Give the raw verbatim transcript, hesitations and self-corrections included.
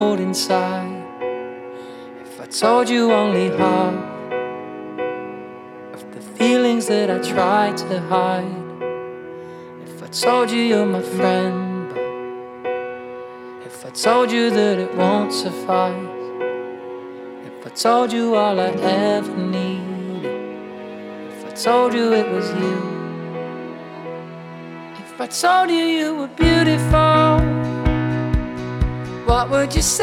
inside. If I told you only half of the feelings that I tried to hide. If I told you you're my friend, but if I told you that it won't suffice. If I told you all I ever needed. If I told you it was you. If I told you you were beautiful, what would you say?